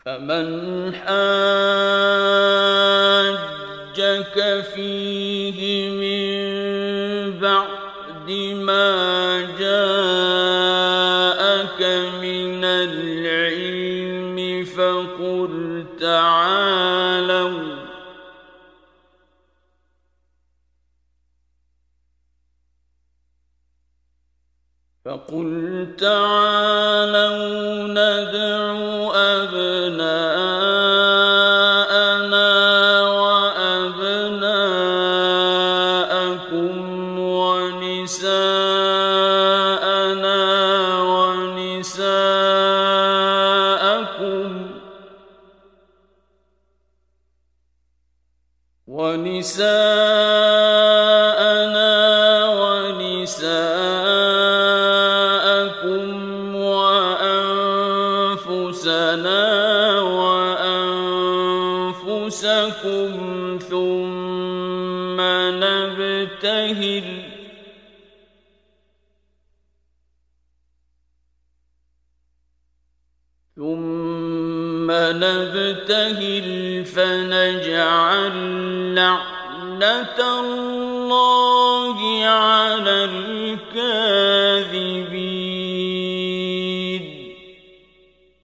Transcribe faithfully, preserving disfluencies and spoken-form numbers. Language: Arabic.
فمن حاجك فيه من بعد ما جاءك من العلم فقل تعالوا فقل تعالوا ندع أبناءنا وأبناءكم ونساءنا ونساءكم ونساءنا ونساءكم وأنفسنا وأنفسكم ثم نبتهل ثم نبتهل فنجعل لعنة الله على الكاذبين